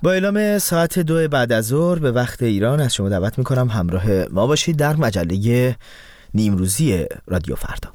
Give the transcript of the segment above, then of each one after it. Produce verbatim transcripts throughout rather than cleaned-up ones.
با اعلام ساعت دو بعد از ظهر به وقت ایران از شما دعوت میکنم همراه ما باشید در مجله نیمروزی رادیو فردا.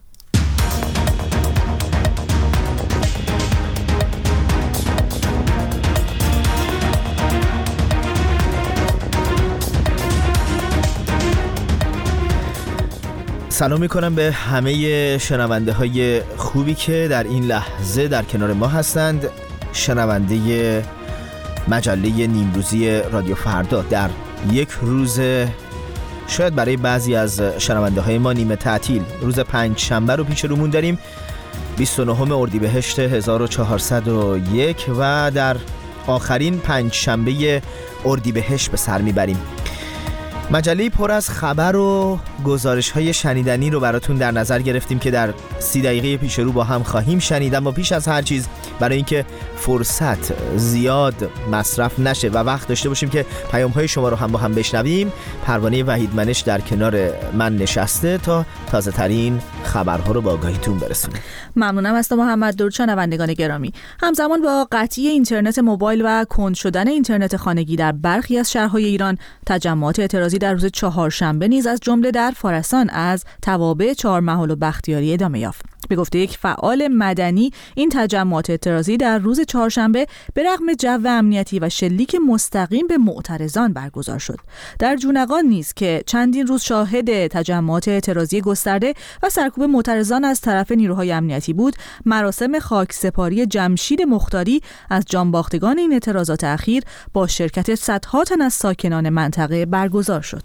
سلام میکنم به همه شنونده های خوبی که در این لحظه در کنار ما هستند. شنونده مجله نیمروزی رادیو فردا در یک روز شاید برای بعضی از شنونده های ما نیمه تعطیل، روز پنج شنبه رو پیش رومون داریم، بیست و نهم اردیبهشت هزار و چهارصد و یک و در آخرین پنج شنبه اردیبهشت به سر میبریم. مجله پر از خبر و گزارش های شنیدنی رو براتون در نظر گرفتیم که در سی دقیقه پیش رو با هم خواهیم شنید، اما پیش از هر چیز برای اینکه فرصت زیاد مصرف نشه و وقت داشته باشیم که پیام های شما رو هم با هم بشنویم، پروانه وحیدمنش در کنار من نشسته تا تازه ترین خبرها رو با آگاهیتون برسونه. ممنونم از تو محمد. درود شنوندگان گرامی. همزمان با قطعی اینترنت موبایل و کند شدن اینترنت خانگی در برخی از شهرهای ایران، تجمعات اعتراضی در روز چهارشنبه نیز از جمله در فارسان از توابع چهارمحال و بختیاری ادامه یافت. به گفته یک فعال مدنی، این تجمعات اعتراضی در روز چهارشنبه به رغم جو امنیتی و شلیک مستقیم به معترضان برگزار شد. در جونقان نیز که چندین روز شاهد تجمعات اعتراضی گسترده و سرکوب معترضان از طرف نیروهای امنیتی بود، مراسم خاکسپاری جمشید مختاری از جانباختگان این اعتراضات اخیر با شرکت صدها تن از ساکنان منطقه برگزار شد.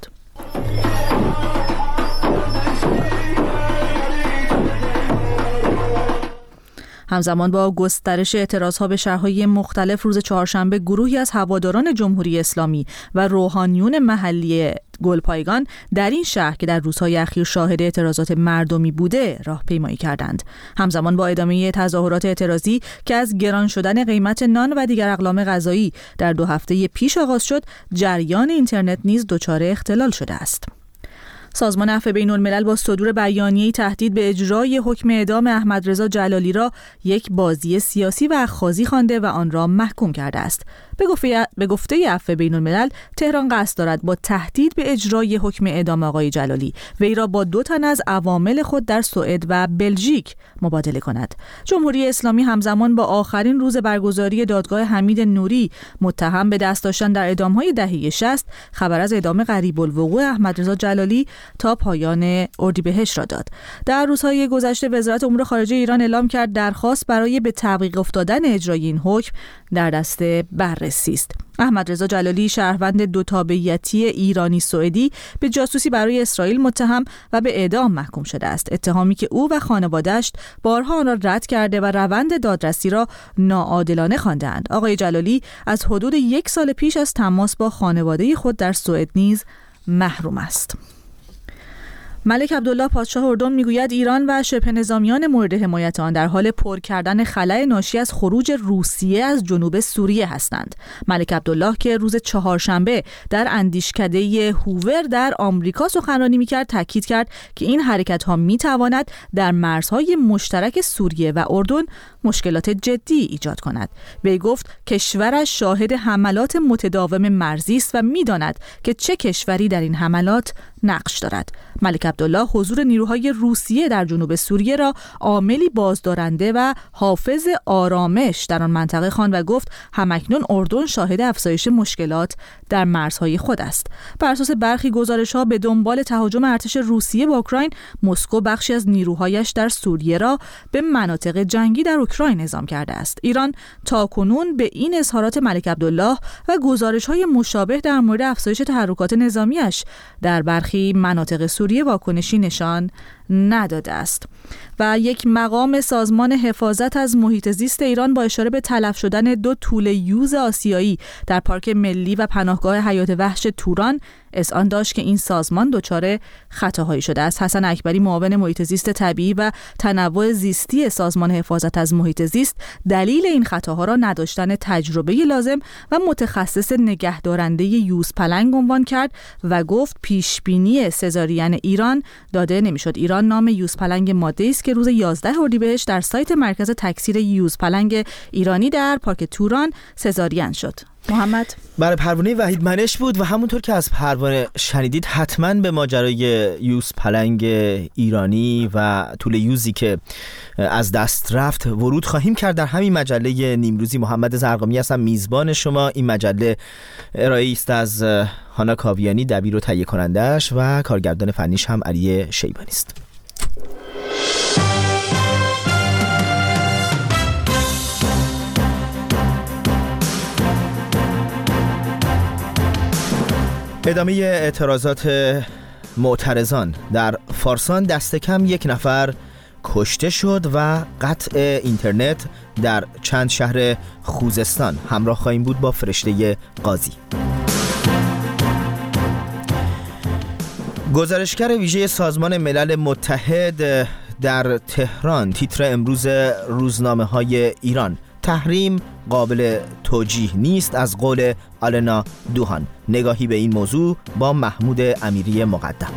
همزمان با گسترش اعتراضها به شهرهای مختلف، روز چهارشنبه گروهی از هواداران جمهوری اسلامی و روحانیون محلی گلپایگان در این شهر که در روزهای اخیر شاهد اعتراضات مردمی بوده راهپیمایی کردند. همزمان با ادامه تظاهرات اعتراضی که از گران شدن قیمت نان و دیگر اقلام غذایی در دو هفته پیش آغاز شد، جریان اینترنت نیز دچار اختلال شده است. سازمان عفو بین‌الملل با صدور بیانیه‌ای تهدید به اجرای حکم اعدام احمدرضا جلالی را یک بازی سیاسی و اخاذی خوانده و آن را محکوم کرده است. به گفته به گفته عفو بین‌الملل، تهران قصد دارد با تهدید به اجرای حکم اعدام آقای جلالی وی را با دو تن از عوامل خود در سوئد و بلژیک مبادله کند. جمهوری اسلامی همزمان با آخرین روز برگزاری دادگاه حمید نوری متهم به دست داشتن در اعدام‌های دهه شصت، خبر از اعدام قریب الوقوع احمدرضا جلالی تا پایان اردیبهشت را داد. در روزهای گذشته وزارت امور خارجه ایران اعلام کرد درخواست برای به تعویق افتادن اجرای این حکم در دست بررسی است. احمدرضا جلالی، شهروند دو تابعیتی ایرانی سوئدی، به جاسوسی برای اسرائیل متهم و به اعدام محکوم شده است. اتهامی که او و خانواده‌اش بارها آن را رد کرده و روند دادرسی را ناعادلانه خوانده‌اند. آقای جلالی از حدود یک سال پیش از تماس با خانواده خود در سوئد نیز محروم است. ملک عبدالله پادشاه اردن میگوید ایران و شبه نظامیان مورد حمایت آن در حال پر کردن خلأ ناشی از خروج روسیه از جنوب سوریه هستند. ملک عبدالله که روز چهارشنبه در اندیشکده هوور در آمریکا سخنرانی میکرد، تاکید کرد که این حرکت ها میتواند در مرزهای مشترک سوریه و اردن مشکلات جدی ایجاد کند. وی گفت کشورش شاهد حملات متداوم مرزی است و میداند که چه کشوری در این حملات نقش دارد. ملک عبدالله حضور نیروهای روسیه در جنوب سوریه را عاملی بازدارنده و حافظ آرامش در آن منطقه خواند و گفت همکنون اردن شاهد افزایش مشکلات در مرزهای خود است. بر اساس برخی گزارش‌ها به دنبال تهاجم ارتش روسیه به اوکراین، مسکو بخشی از نیروهایش در سوریه را به مناطق جنگی در اوکراین اعزام کرده است. ایران تاکنون به این اظهارات ملک عبدالله و گزارش‌های مشابه در مورد افزایش تحرکات نظامیش در برخی مناطق سوریه واکنشی نشان نداده است. و یک مقام سازمان حفاظت از محیط زیست ایران با اشاره به تلف شدن دو توله یوز آسیایی در پارک ملی و پناهگاه حیات وحش توران اذعان داشت که این سازمان دچار خطاهایی شده است. حسن اکبری، معاون محیط زیست طبیعی و تنوع زیستی سازمان حفاظت از محیط زیست، دلیل این خطاها را نداشتن تجربه لازم و متخصص نگهدارنده یوز پلنگ عنوان کرد و گفت پیشبینی سزارین ایران داده نمیشد. ایران نام یوز پلنگ ماده است که روز یازده اردیبهشت در سایت مرکز تکثیر یوز پلنگ ایرانی در پارک توران سزارین شد. محمد برای پروانه وحید منش بود و همونطور که از پروانه شنیدید حتما به ماجرای یوز پلنگ ایرانی و طول یوزی که از دست رفت ورود خواهیم کرد در همین مجله نیمروزی. محمد زرقامی هستم، میزبان شما. این مجله ارائه است از هانا کاویانی، دبیر و تهیه کنندش، و کارگردان فنیش هم علی شیبانی است. ادامه اعتراضات معترضان در فارسان، دست کم یک نفر کشته شد و قطع اینترنت در چند شهر خوزستان. همراه خواهیم بود با فرشته قاضی. گزارشگر ویژه سازمان ملل متحد در تهران تیتر امروز روزنامه‌های ایران: تحریم قابل توجیه نیست، از قول آلنا دوهان. نگاهی به این موضوع با محمود امیری مقدم.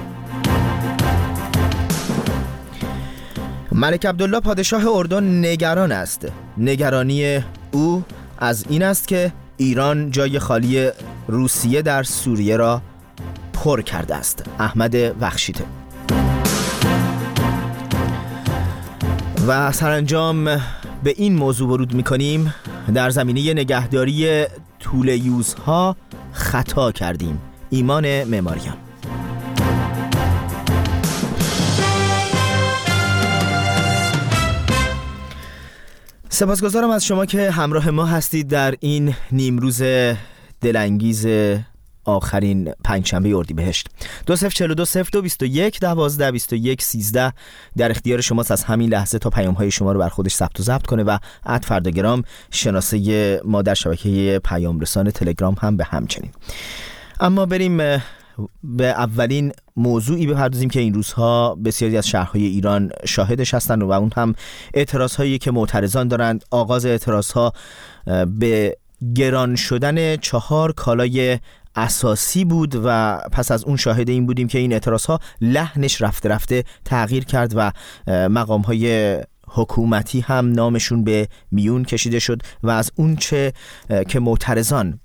ملک عبدالله پادشاه اردن نگران است. نگرانی او از این است که ایران جای خالی روسیه در سوریه را پر کرده است. احمد وخشیته. و سرانجام به این موضوع ورود می‌کنیم: در زمینه نگهداری طول یوزها خطا کردیم. ایمان معماریان. سپاسگزارم از شما که همراه ما هستید در این نیمروز دلانگیز آخرین پنجشنبه اردیبهشت. دو صفر چهل و دو صفر دو بیست و یک دوازده بیست و یک سیزده در اختیار شماست از همین لحظه تا پیام های شما رو بر خودش ثبت و ضبط کنه و ات فرداگرام شناسه ما در شبکه پیام رسان تلگرام هم به همچنین. اما بریم به اولین موضوعی بپردازیم که این روزها بسیاری از شهرهای ایران شاهدش هستند و اون هم اعتراض هایی که معترضان دارند. آغاز اعتراض ها به گران شدن چهار کالای اساسی بود و پس از اون شاهد این بودیم که این اعتراض ها لحنش رفته رفته تغییر کرد و مقام های حکومتی هم نامشون به میون کشیده شد و از اون چه که معترضان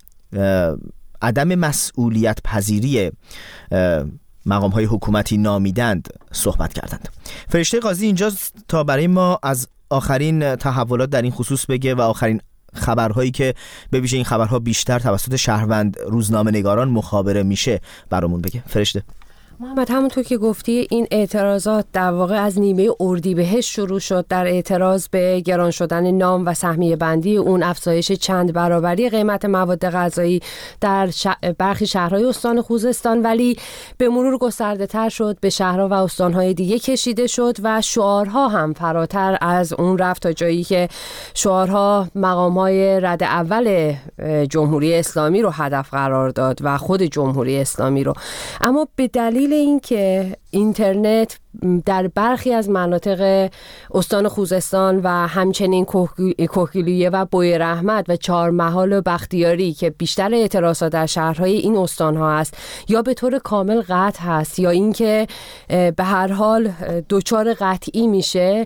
عدم مسئولیت پذیری مقام های حکومتی نامیدند صحبت کردند. فرشته قاضی اینجاست تا برای ما از آخرین تحولات در این خصوص بگه و آخرین خبرهایی که به ویژه این خبرها بیشتر توسط شهروند روزنامه نگاران مخابره میشه برامون بگه. فرشته. محمد، همونطور که گفتی این اعتراضات در واقع از نیمه اردیبهشت شروع شد در اعتراض به گران شدن نام و سهمیه بندی اون، افزایش چند برابری قیمت مواد غذایی در ش... برخی شهرهای استان خوزستان، ولی به مرور گسترده تر شد، به شهرها و استانهای دیگه کشیده شد و شعارها هم فراتر از اون رفت تا جایی که شعارها مقامهای رد اول جمهوری اسلامی رو هدف قرار داد و خود جمهوری اسلامی رو. اما به دلیل این که اینترنت در برخی از مناطق استان خوزستان و همچنین کوهگیلویه و بویراحمد و چهارمحال و بختیاری که بیشتر اعتراضات در شهرهای این استانها است یا به طور کامل قطع هست یا اینکه به هر حال دچار قطعی میشه،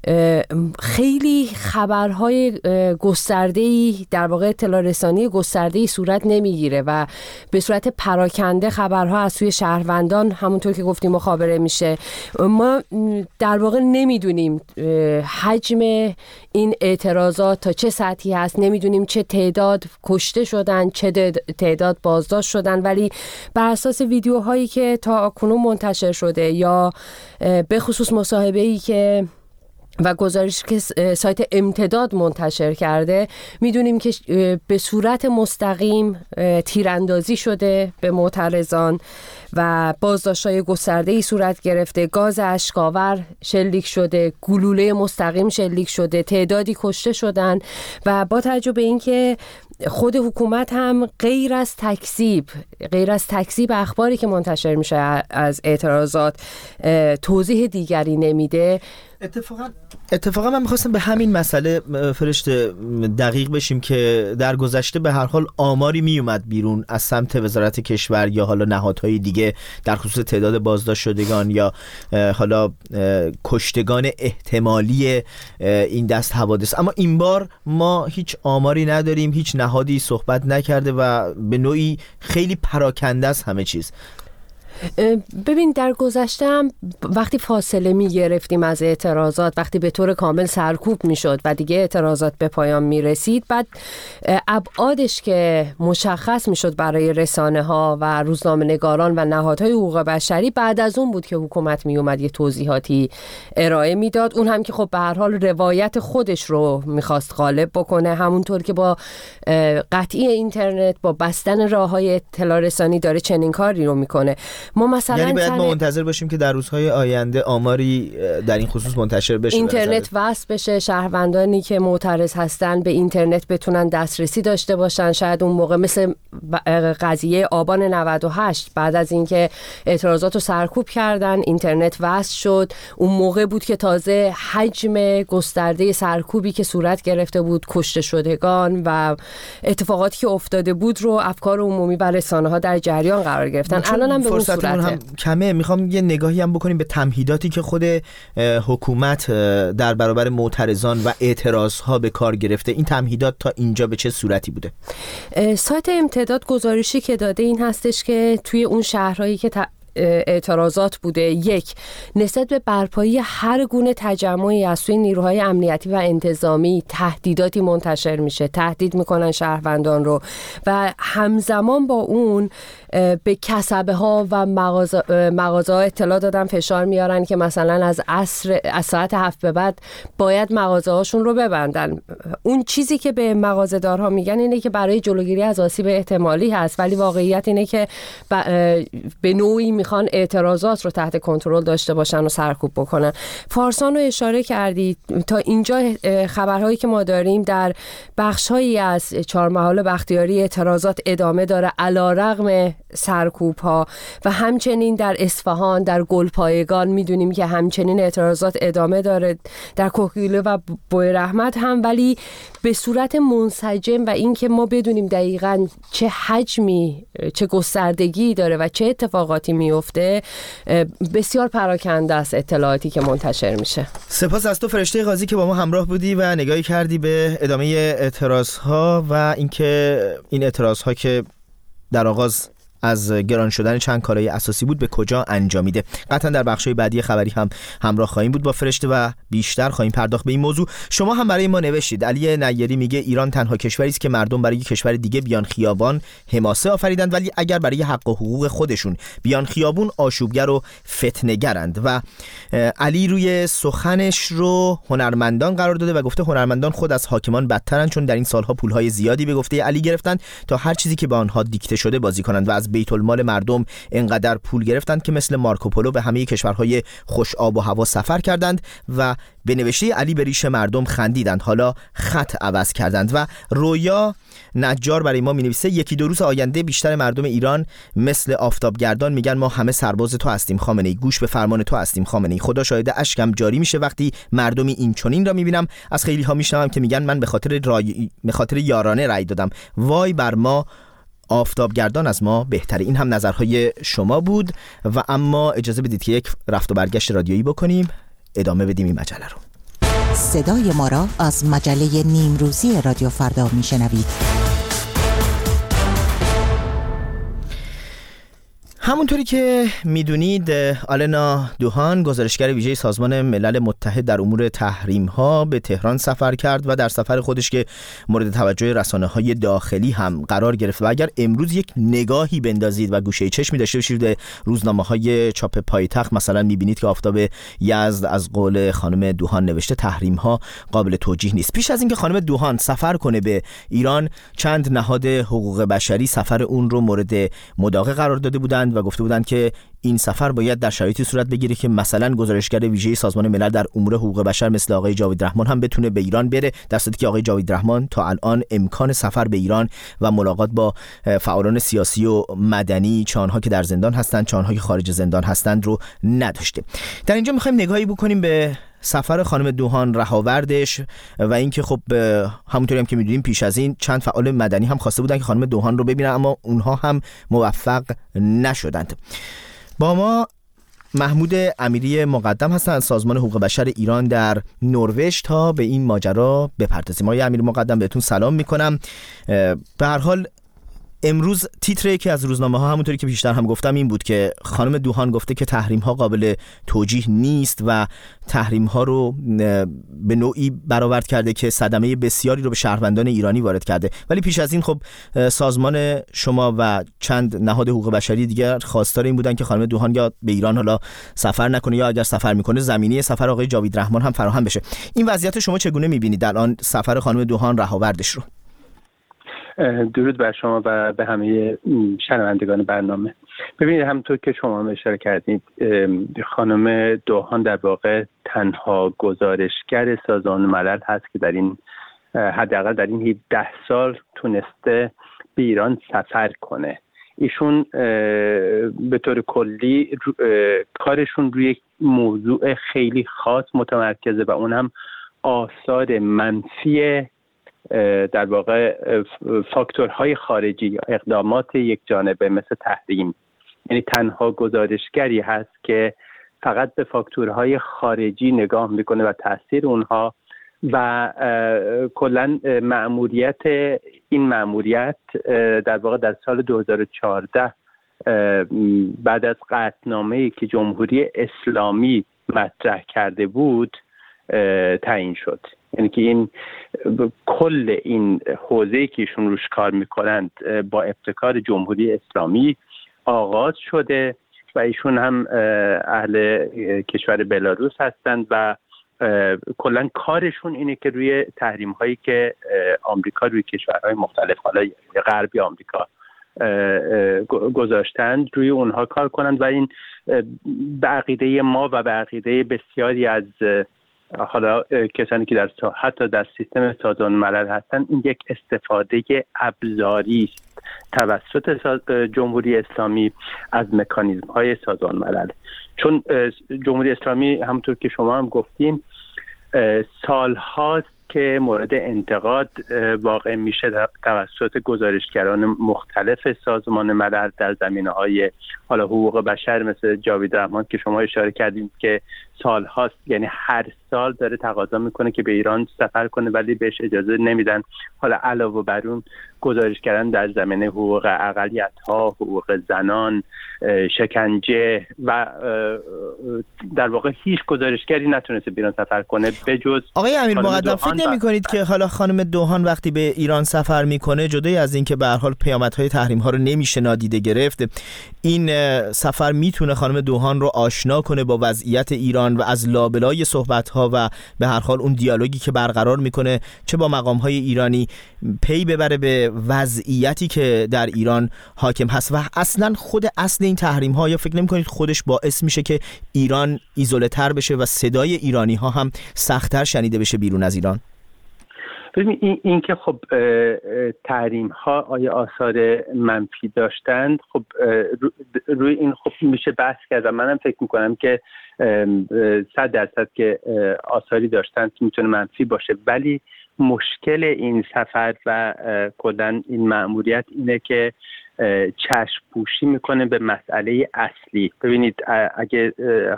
خیلی خبرهای گسترده‌ای در واقع اطلاع رسانی گسترده‌ای صورت نمیگیره و به صورت پراکنده خبرها از سوی شهروندان همونطور که گفتیم مخابره میشه. ما در واقع نمیدونیم حجم این اعتراضات تا چه سطحی هست، نمیدونیم چه تعداد کشته شدن، چه تعداد بازداشت شدن، ولی بر اساس ویدیوهایی که تا کنون منتشر شده یا به خصوص مصاحبه‌ای که و گزارش که سایت امتداد منتشر کرده میدونیم که به صورت مستقیم تیراندازی شده به معترضان و بازداشت‌های گسترده‌ای صورت گرفته، گاز اشک‌آور شلیک شده، گلوله مستقیم شلیک شده، تعدادی کشته شدن و با توجه به اینکه خود حکومت هم غیر از تکذیب غیر از تکذیب اخباری که منتشر میشه از اعتراضات توضیح دیگری نمیده. اتفاقا اتفاقا من میخواستم به همین مسئله فرشته دقیق بشیم که در گذشته به هر حال آماری میومد بیرون از سمت وزارت کشور یا حالا نهادهای دیگه در خصوص تعداد بازداشت شدگان یا حالا کشتگان احتمالی این دست حوادث، اما این بار ما هیچ آماری نداریم، هیچ نهادی صحبت نکرده و به نوعی خیلی پراکنده است همه چیز. ببین در گذشته هم وقتی فاصله می گرفتیم از اعتراضات، وقتی به طور کامل سرکوب می شد و دیگه اعتراضات به پایان می رسید، بعد ابعادش که مشخص می شد برای رسانه ها و روزنامه نگاران و نهادهای حقوق بشری، بعد از اون بود که حکومت می اومد یه توضیحاتی ارائه می داد. اون هم که خب به هر حال روایت خودش رو می خواست غالب بکنه، همونطور که با قطعی اینترنت، با بستن راههای اطلاع رسانی داره چنین کاری رو میکنه. ما مثلا یعنی باید ما منتظر باشیم که در روزهای آینده آماری در این خصوص منتشر بشه، اینترنت وصل بشه، شهروندانی که معترض هستن به اینترنت بتونن دسترسی داشته باشن. شاید اون موقع مثل قضیه آبان نود و هشت، بعد از اینکه اعتراضات رو سرکوب کردن، اینترنت وصل شد، اون موقع بود که تازه حجم گسترده سرکوبی که صورت گرفته بود، کشته شدگان و اتفاقاتی که افتاده بود رو افکار عمومی و رسانه‌ها در جریان قرار گرفتن. الان هم به اون صورت هم کمه. میخوام یه نگاهی هم بکنیم به تمهیداتی که خود حکومت در برابر معترضان و اعتراضها به کار گرفته. این تمهیدات تا اینجا به چه صورتی بوده؟ سایت امتداد گزارشی که داده این هستش که توی اون شهرهایی که ت... اعتراضات بوده، یک، نسبت به برپایی هر گونه تجمعی از سوی نیروهای امنیتی و انتظامی تهدیداتی منتشر میشه، تهدید میکنن شهروندان رو و همزمان با اون به کسبه ها و مغازه مغازه ها اطلاع دادن، فشار میارن که مثلا از عصر از ساعت هفت به بعد باید مغازه هاشون رو ببندن. اون چیزی که به مغازه دارها میگن اینه که برای جلوگیری از آسیب احتمالی هست، ولی واقعیت اینه که به نوعی میخوان اعتراضات رو تحت کنترل داشته باشن و سرکوب بکنن. فارسان رو اشاره کردید. تا اینجا خبرهایی که ما داریم در بخشهایی از چهارمحال بختیاری اعتراضات ادامه داره علیرغم سرکوب ها و همچنین در اصفهان، در گلپایگان میدونیم که همچنین اعتراضات ادامه داره، در کوهگیلو و بویرحمت هم، ولی به صورت منسجم و این که ما بدونیم دقیقاً چه حجمی، چه گستردگی داره و چه اتفاقاتی میفته، بسیار پراکنده است اطلاعاتی که منتشر میشه. سپاس از تو فرشته قاضی که با ما همراه بودی و نگاهی کردی به ادامه اعتراضها و اینکه این اعتراضها که در آغاز از گران شدن چند کالای اساسی بود به کجا انجامیده. قطعا در بخش‌های بعدی خبری هم همراه خواهیم بود با فرشته و بیشتر خواهیم پرداخت به این موضوع. شما هم برای ما نوشتید. علی نیری میگه ایران تنها کشوری است که مردم برای کشور دیگه بیان خیابان حماسه آفریدند، ولی اگر برای حق و حقوق خودشون بیان خیابون آشوبگر و فتنه‌گرند. و علی روی سخنش رو هنرمندان قرار داده و گفته هنرمندان خود از حاکمان بدترن، چون در این سالها پولهای زیادی به گفته علی گرفتن تا هر چیزی که به آنها دیکته شده بازی کنند و از بیت المال مردم انقدر پول گرفتند که مثل مارکوپولو به همه کشورهای خوش آب و هوا سفر کردند و به نوشته علی به ریش مردم خندیدند، حالا خط عوض کردند. و رویا نجار برای ما می‌نویسه یکی دو روز آینده بیشتر مردم ایران مثل آفتابگردان میگن ما همه سرباز تو هستیم خامنه‌ای، گوش به فرمان تو هستیم خامنه‌ای. خدا شاهد اشکم جاری میشه وقتی مردمی این چنین را میبینم. از خیلی ها میشنوم که میگن من به خاطر رای... به خاطر یارانه رأی دادم، وای بر ما، آفتابگردان از ما بهتره. این هم نظرهای شما بود و اما اجازه بدید که یک رفت و برگشت رادیویی بکنیم، ادامه بدیم این مجله رو. صدای ما را از مجله نیمروزی رادیو فردا میشنوید. همونطوری که میدونید آلنا دوهان گزارشگر ویژه سازمان ملل متحد در امور تحریم ها به تهران سفر کرد و در سفر خودش که مورد توجه رسانه های داخلی هم قرار گرفت و اگر امروز یک نگاهی بندازید و گوشه چشمی داشته باشید به روزنامه های چاپ پایتخت، مثلا میبینید که آفتاب یزد از قول خانم دوهان نوشته تحریم ها قابل توجیه نیست. پیش از اینکه خانم دوهان سفر کنه به ایران، چند نهاد حقوق بشری سفر اون رو مورد مداقه قرار داده بودند و گفته بودند که این سفر باید در شرایطی صورت بگیره که مثلا گزارشگر ویژه سازمان ملل در امور حقوق بشر مثل آقای جاوید رحمان هم بتونه به ایران بره، در صورتی که آقای جاوید رحمان تا الان امکان سفر به ایران و ملاقات با فعالان سیاسی و مدنی، چه آنها که در زندان هستند چه آنها که خارج زندان هستند رو نداشته. در اینجا می‌خوایم نگاهی بکنیم به سفر خانم دوهان، رهاوردش و اینکه خب همونطوری هم که میدونیم پیش از این چند فعال مدنی هم خواسته بودن که خانم دوهان رو ببینن اما اونها هم موفق نشدند. با ما محمود امیری مقدم هستن از سازمان حقوق بشر ایران در نروژ تا به این ماجرا بپردازیم. آقای امیری مقدم بهتون سلام میکنم. به هر حال امروز تیتر یکی از روزنامه ها همونطوری که پیشتر هم گفتم این بود که خانم دوهان گفته که تحریم ها قابل توجیه نیست و تحریم ها رو به نوعی برآورد کرده که صدمه بسیاری رو به شهروندان ایرانی وارد کرده. ولی پیش از این خب سازمان شما و چند نهاد حقوق بشری دیگر خواستار این بودن که خانم دوهان یا به ایران حالا سفر نکنه یا اگر سفر میکنه زمینه سفر آقای جاوید رحمان هم فراهم بشه. این وضعیت شما چگونه میبینید الان سفر خانم دوهان، رهاوردش رو؟ درود بر شما و به همه شنوندگان برنامه. ببینید همونطور که شما هم اشاره کردید خانم دوهان در واقع تنها گزارشگر سازمان ملل هست که در این حداقل در این هفده سال تونسته به ایران سفر کنه. ایشون به طور کلی کارشون روی یک موضوع خیلی خاص متمرکزه و اون هم آثار منفی در واقع فاکتورهای خارجی یا اقدامات یک جانبه مثل تحریم. یعنی تنها گزارشگری هست که فقط به فاکتورهای خارجی نگاه میکنه و تاثیر اونها و کلا مأموریت این مأموریت در واقع در سال دو هزار و چهارده بعد از قطعنامه‌ای که جمهوری اسلامی مطرح کرده بود تعیین شد. یعنی که این کل این حوزه‌ای که ایشون روش کار میکنند با ابتکار جمهوری اسلامی آغاز شده و ایشون هم اهل کشور بلاروس هستند و کلا کارشون اینه که روی تحریم هایی که آمریکا روی کشورهای مختلف حالا غربی آمریکا گذاشتند روی اونها کار کنند و این به عقیده ما و به عقیده بسیاری از حالا کسانی که در حتی در سیستم سازمان ملل هستن این یک استفاده ابزاری است توسط جمهوری اسلامی از مکانیزم های سازمان ملل. چون جمهوری اسلامی همونطور که شما هم گفتیم سال هاست که مورد انتقاد واقع میشه توسط گزارشگران مختلف سازمان ملل در زمینه‌های حالا حقوق بشر مثل جاوید رحمان که شما اشاره کردید که سال هاست، یعنی هر سال داره تقاضا میکنه که به ایران سفر کنه ولی بهش اجازه نمیدن. حالا علاوه بر اون گزارشگران در زمینه حقوق اقلیت‌ها، حقوق زنان، شکنجه و در واقع هیچ گزارشگری نتونسته به ایران سفر کنه بجز آقای امیر مقدم. فکر نمی‌کنید که حالا خانم دوهان وقتی به ایران سفر میکنه جدای از این که به هر حال پیامدهای تحریم ها رو نمیشه نادیده گرفت، این سفر میتونه خانم دوهان رو آشنا کنه با وضعیت ایران و از لابلای صحبت‌ها و به هر حال اون دیالوگی که برقرار میکنه چه با مقام‌های ایرانی پی ببره به وضعیتی که در ایران حاکم هست و اصلا خود اصل این تحریم ها یا فکر نمی کنید خودش باعث میشه که ایران ایزوله تر بشه و صدای ایرانی ها هم سخت‌تر شنیده بشه بیرون از ایران؟ ببین این, این که خب تحریم ها آیا آثار منفی داشتند، خب روی این خب میشه بحث کرد و منم فکر میکنم که صد درصد که آثاری داشتند میتونه منفی باشه، ولی مشکل این سفر و کلاً این مأموریت اینه که چشم پوشی میکنه به مسئله اصلی. ببینید اگه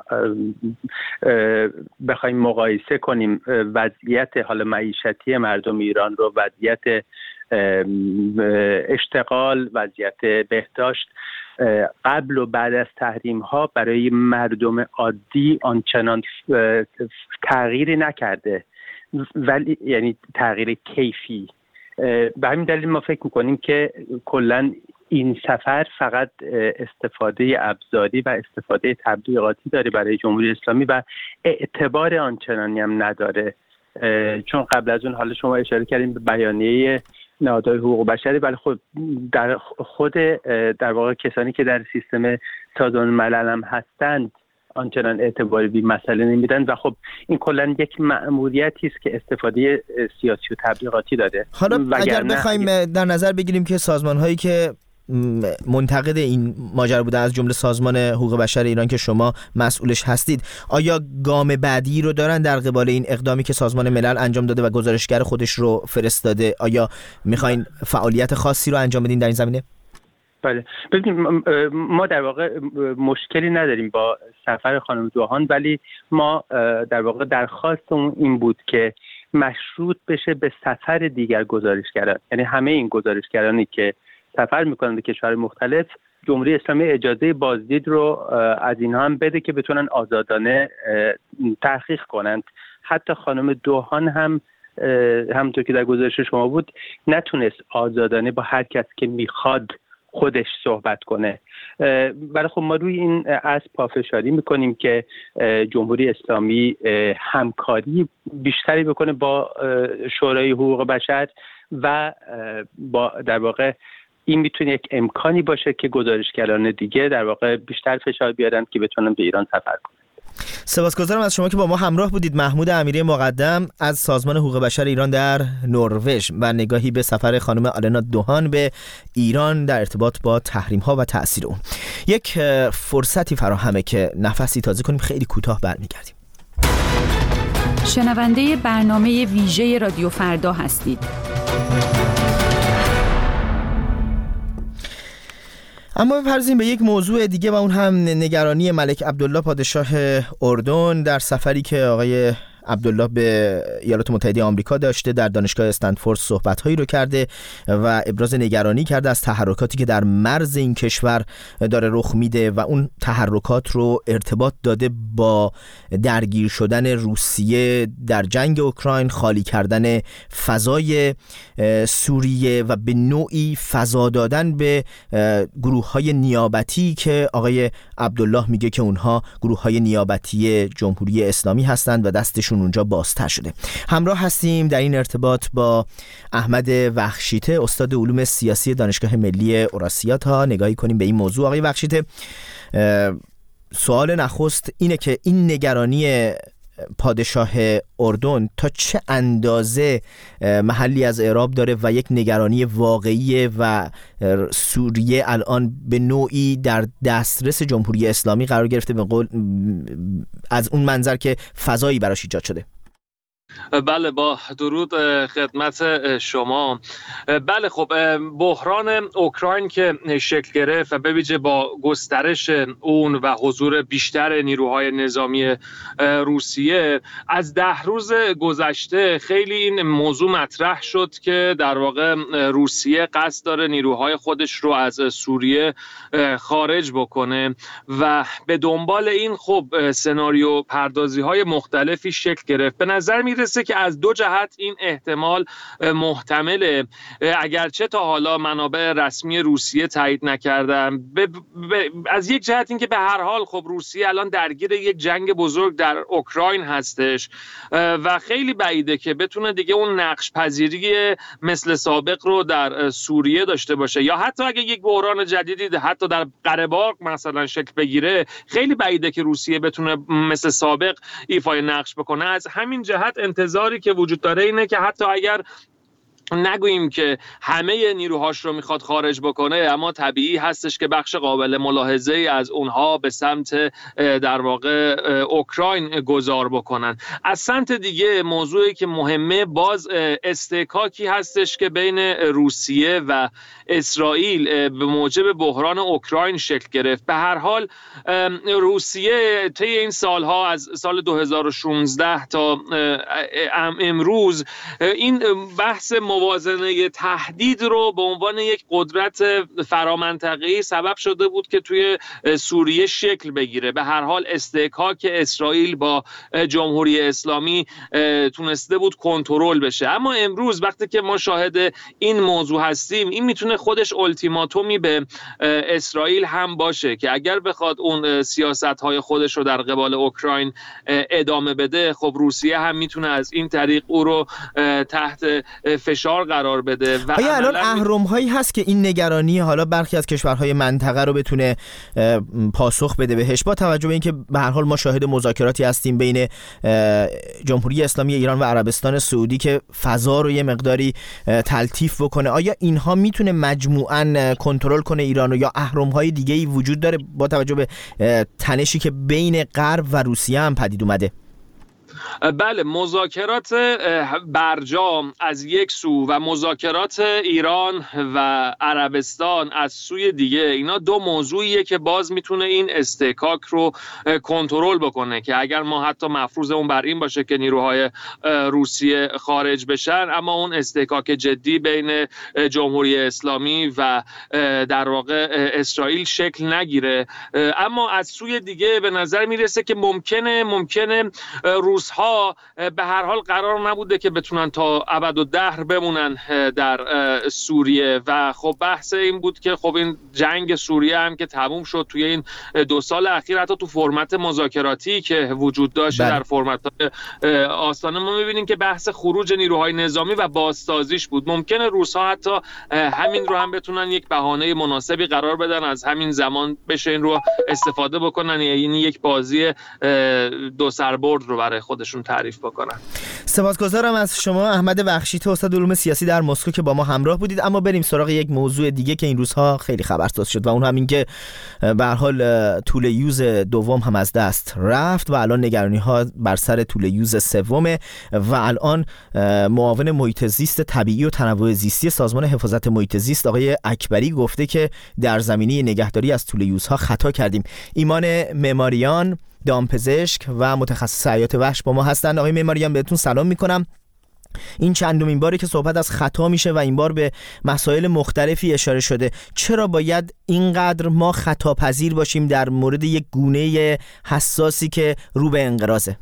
بخوایم مقایسه کنیم وضعیت حال معیشتی مردم ایران رو، وضعیت اشتغال، وضعیت بهداشت قبل و بعد از تحریم ها برای مردم عادی آنچنان تغییری نکرده، ولی یعنی تغییر کیفی. به همین دلیل ما فکر میکنیم که کلاً این سفر فقط استفاده ابزاری و استفاده تبلیغاتی داره برای جمهوری اسلامی و اعتبار آنچنانی هم نداره. چون قبل از اون حالا شما اشاره کردیم به بیانیه نهادهای حقوق بشری، ولی خود در خود در واقع کسانی که در سیستم سازمان ملل هم هستند آنچنان اعتباری بی مسئله نمیدن و خب این کلا یک مأموریتی است که استفاده سیاسی و تبلیغاتی داره. حالا اگر بخوایم در نظر بگیریم که سازمان هایی که منتقد این ماجرا بوده از جمله سازمان حقوق بشر ایران که شما مسئولش هستید. آیا گام بعدی رو دارن در قبال این اقدامی که سازمان ملل انجام داده و گزارشگر خودش رو فرستاده؟ آیا میخواین فعالیت خاصی رو انجام بدین در این زمینه؟ بله، ببینید ما در واقع مشکلی نداریم با سفر خانم دوهان، ولی ما در واقع درخواستمون این بود که مشروط بشه به سفر دیگر گزارشگران، یعنی همه این گزارشگرانی که سفر میکنن به کشور مختلف، جمهوری اسلامی اجازه بازدید رو از اینها هم بده که بتونن آزادانه تحقیق کنند. حتی خانم دوهان هم همونطور که در گزارش شما بود نتونست آزادانه با هر کس که میخواد خودش صحبت کنه. برای خب ما روی این از پافشاری میکنیم که جمهوری اسلامی همکاری بیشتری بکنه با شورای حقوق بشر و با در واقع این میتونه یک امکانی باشه که گزارشگران دیگه در واقع بیشتر فشار بیارن که بتونن به ایران سفر کنن. سپاسگزارم از شما که با ما همراه بودید. محمود امیری مقدم از سازمان حقوق بشر ایران در نروژ و نگاهی به سفر خانم آلنا دوهان به ایران در ارتباط با تحریم‌ها و تأثیر اون. یک فرصتی فراهمه که نفسی تازه کنیم، خیلی کوتاه برمیگردیم. شنونده برنامه ویژه رادیو فردا هستید. اما بپردازیم به یک موضوع دیگه و اون هم نگرانی ملک عبدالله پادشاه اردن در سفری که آقای عبدالله به ایالات متحده آمریکا داشته. در دانشگاه استنفورد صحبت‌هایی رو کرده و ابراز نگرانی کرده از تحرکاتی که در مرز این کشور داره رخ میده و اون تحرکات رو ارتباط داده با درگیر شدن روسیه در جنگ اوکراین، خالی کردن فضای سوریه و به نوعی فضا دادن به گروه‌های نیابتی که آقای عبدالله میگه که اونها گروه‌های نیابتی جمهوری اسلامی هستند و دستشون اونجا بازتر شده. همراه هستیم در این ارتباط با احمد وخشیته، استاد علوم سیاسی دانشگاه ملی اوراسیا، تا نگاهی کنیم به این موضوع. آقای وخشیته، سوال نخست اینه که این نگرانی پادشاه اردن تا چه اندازه محلی از اعراب داره و یک نگرانی واقعیه و سوریه الان به نوعی در دسترس جمهوری اسلامی قرار گرفته، به قول از اون منظر که فضایی براش ایجاد شده؟ بله، با درود خدمت شما. بله خب، بحران اوکراین که شکل گرفت و به ویژه با گسترش اون و حضور بیشتر نیروهای نظامی روسیه از ده روز گذشته خیلی این موضوع مطرح شد که در واقع روسیه قصد داره نیروهای خودش رو از سوریه خارج بکنه و به دنبال این خب سناریو پردازی های مختلفی شکل گرفت. به نظر می رسه که از دو جهت این احتمال محتمله، اگرچه تا حالا منابع رسمی روسیه تایید نکردن. ب... ب... از یک جهت این که به هر حال خب روسیه الان درگیر یک جنگ بزرگ در اوکراین هستش و خیلی بعیده که بتونه دیگه اون نقش پذیری مثل سابق رو در سوریه داشته باشه، یا حتی اگه یک بحران جدیدی حتی در قره باغ مثلا شکل بگیره خیلی بعیده که روسیه بتونه مثل سابق ایفای نقش بکنه. از همین جهت انتظاری که وجود داره اینه که حتی اگر نگوییم که همه نیروهاش رو میخواد خارج بکنه، اما طبیعی هستش که بخش قابل ملاحظه از اونها به سمت در واقع اوکراین گذار بکنن. از سمت دیگه موضوعی که مهمه باز استحکاکی هستش که بین روسیه و اسرائیل به موجب بحران اوکراین شکل گرفت. به هر حال روسیه طی این سالها از سال دو هزار و شانزده تا امروز این بحث موازنه تهدید رو به عنوان یک قدرت فرامنطقه‌ای سبب شده بود که توی سوریه شکل بگیره. به هر حال استحکاک اسرائیل با جمهوری اسلامی تونسته بود کنترل بشه، اما امروز وقتی که ما شاهد این موضوع هستیم، این میتونه خودش التیماتومی به اسرائیل هم باشه که اگر بخواد اون سیاست‌های خودش رو در قبال اوکراین ادامه بده، خب روسیه هم میتونه از این طریق او رو تحت فشار فشار قرار بده. و آیا الان اهرم‌هایی هست که این نگرانی حالا برخی از کشورهای منطقه رو بتونه پاسخ بده بهش، با توجه به اینکه به هر حال ما شاهد مذاکراتی هستیم بین جمهوری اسلامی ایران و عربستان سعودی که فضا رو یه مقداری تلطیف بکنه؟ آیا اینها میتونه مجموعاً کنترل کنه ایران، یا اهرم‌های دیگه‌ای وجود داره با توجه به تنشی که بین غرب و روسیه هم پدید اومده؟ بله، مذاکرات برجام از یک سو و مذاکرات ایران و عربستان از سوی دیگه، اینا دو موضوعیه که باز میتونه این استحکاک رو کنترل بکنه که اگر ما حتی مفروضمون بر این باشه که نیروهای روسیه خارج بشن، اما اون استحکاک جدی بین جمهوری اسلامی و در واقع اسرائیل شکل نگیره. اما از سوی دیگه به نظر میرسه که ممکنه ممکنه روس ها به هر حال قرار نبوده که بتونن تا ابدالدهر بمونن در سوریه و خب بحث این بود که خب این جنگ سوریه هم که تموم شد توی این دو سال اخیر، حتی تو فرمت مذاکراتی که وجود داشت در فرمت آستانه ما می‌بینیم که بحث خروج نیروهای نظامی و بازسازیش بود. ممکنه روس‌ها حتی همین رو هم بتونن یک بهانه مناسبی قرار بدن، از همین زمان بشه این رو استفاده بکنن، یعنی یک بازی دو سربرد رو برای خودشون تعریف بکنن. سپاسگزارم از شما احمد بخشیت، استاد علوم سیاسی در مسکو که با ما همراه بودید. اما بریم سراغ یک موضوع دیگه که این روزها خیلی خبرساز شد و اون هم این که به هر حال طول یوز دوم هم از دست رفت و الان نگرانی ها بر سر طول یوز سومه و الان معاون محیط زیست طبیعی و تنوع زیستی سازمان حفاظت محیط زیست آقای اکبری گفته که در زمینه نگهداری از طول یوزها خطا کردیم. ایمان معماریان، دامپزشک و متخصص حیات وحش با ما هستند. آقای معماریان بهتون سلام میکنم. این چندمین باره که صحبت از خطا میشه و این بار به مسائل مختلفی اشاره شده. چرا باید اینقدر ما خطا پذیر باشیم در مورد یک گونه حساسی که رو به انقراضه؟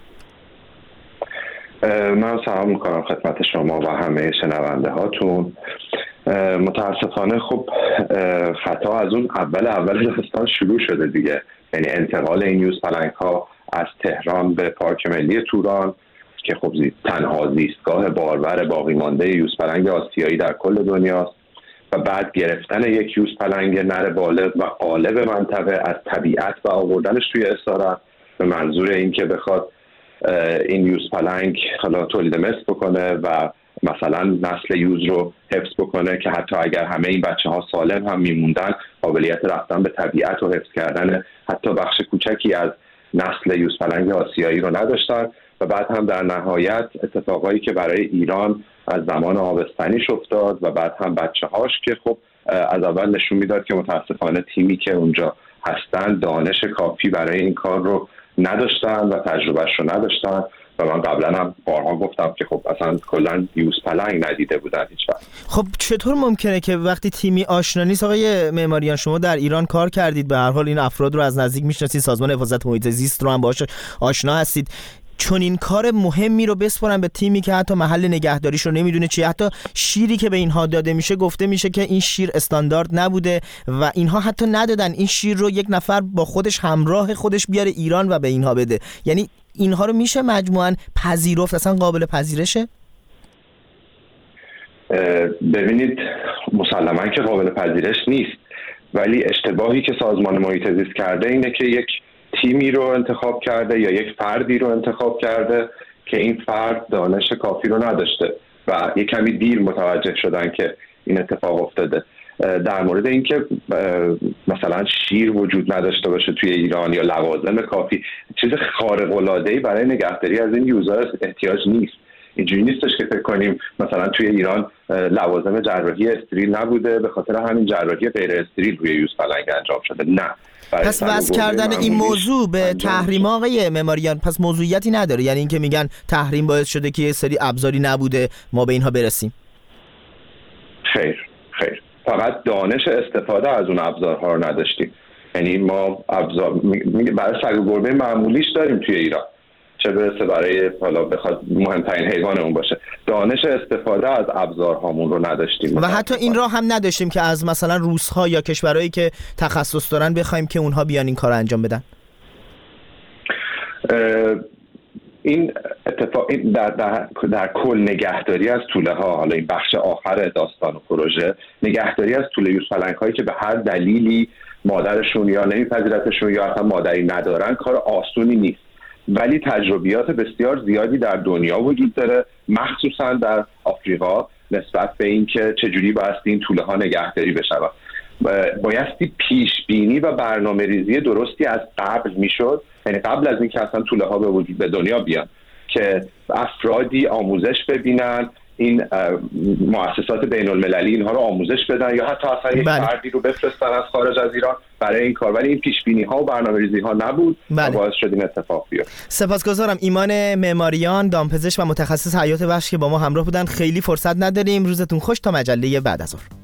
من سلام میکنم خدمت شما و همه شنونده هاتون. متاسفانه خب خطا از اون اول اول داستان شروع شده دیگه، یعنی انتقال این یوزپلنگ ها از تهران به پارک ملی توران که خب تنها زیستگاه بارور باقی مانده یوزپلنگ آسیایی در کل دنیاست و بعد گرفتن یک یوزپلنگ نر بالغ و غالب منطقه از طبیعت و آوردنش توی اسارت به منظور این که بخواد این یوزپلنگ حالا تولید مثل بکنه و مثلا نسل یوز رو حفظ بکنه که حتی اگر همه این بچه ها سالم هم میموندن قابلیت رفتن به طبیعت و حفظ کردن حتی بخش کوچکی از نسل یوزپلنگ آسیایی رو نداشتن و بعد هم در نهایت اتفاقایی که برای ایران از زمان آبستنیش افتاد و بعد هم بچه هاش که خب از اول نشون میداد که متاسفانه تیمی که اونجا هستن دانش کافی برای این کار رو نداشتن و تجربهش رو نداشتن و من قبلا هم بارها گفتم که خب اصلا کلا یوزپلنگ ندیده بودن هیچ وقت. خب چطور ممکنه که وقتی تیمی آشنا نیست؟ آقای معماریان شما در ایران کار کردید، به هر حال این افراد رو از نزدیک میشناسید، سازمان حفاظت محیط زیست رو هم باهاش آشنا هستید، چون این کار مهمی رو بسپارن به تیمی که حتی محل نگهداریش رو نمیدونه چیه؟ حتی شیری که به اینها داده میشه گفته میشه که این شیر استاندارد نبوده و اینها حتی ندادن این شیر رو یک نفر با خودش همراه خودش بیاره ایران و به اینها بده. یعنی اینها رو میشه مجموعاً پذیرفت؟ اصلا قابل پذیرشه؟ ببینید مسلماً که قابل پذیرش نیست، ولی اشتباهی که سازمان محیط زیست کرده اینه که یک تیمی رو انتخاب کرده یا یک فردی رو انتخاب کرده که این فرد دانش کافی رو نداشته و یک کمی دیر متوجه شدن که این اتفاق افتاده. در مورد اینکه مثلا شیر وجود نداشته باشه توی ایران یا لوازم کافی، چیز خارق العاده‌ای برای نگهداری از این یوزر احتیاج نیست. اینجوری نیستش که فکر کنیم مثلا توی ایران لوازم جراحی استریل نبوده به خاطر همین جراحی غیر استریل روی یوزپلنگ انجام شده. نه. پس وضع کردن این موضوع به تحریم آقای معماریان پس موضوعیتی نداره؟ یعنی اینکه میگن تحریم باعث شده که یه سری ابزاری نبوده ما به اینها برسیم؟ خیر خیر فقط دانش استفاده از اون ابزارها رو نداشتیم. یعنی ما ابزار برای سگ و گربه معمولیش داریم توی ایران، چه برسه برای حالا بخواد مهمترین حیوانمون باشه. دانش استفاده از ابزارهامون رو نداشتیم و حتی این راه هم نداشتیم که از مثلا روس‌ها یا کشورهایی که تخصص دارن بخوایم که اونها بیان این کار انجام بدن. این اتفاق در, در, در کل نگهداری از توله ها، حالا این بخش آخر داستان و پروژه، نگهداری از توله یوزپلنگ هایی که به هر دلیلی مادرشون یا نمیپذیرتشون یا اصلا مادری ندارن کار آسونی نیست، ولی تجربیات بسیار زیادی در دنیا وجود داره، مخصوصا در آفریقا، نسبت به اینکه چجوری بایستی این توله ها نگهداری بشود. بایستی پیش بینی و برنامه ریزی درستی از قبل میشد، یعنی قبل از اینکه اصلا توله ها به وجود به دنیا بیان، که افرادی آموزش ببینن، این مؤسسات بین المللی اینها رو آموزش بدن یا حتی اصلا یک فردی رو بفرستن از خارج از ایران برای این کار، ولی این پیش بینی ها و برنامه‌ریزی ها نبود و باعث شد این اتفاق بیفته. سپاسگزارم. ایمان معماریان، دامپزشک و متخصص حیات وحش که با ما همراه بودن. خیلی فرصت نداریم، روزتون خوش، تا مجله بعد از ظهر.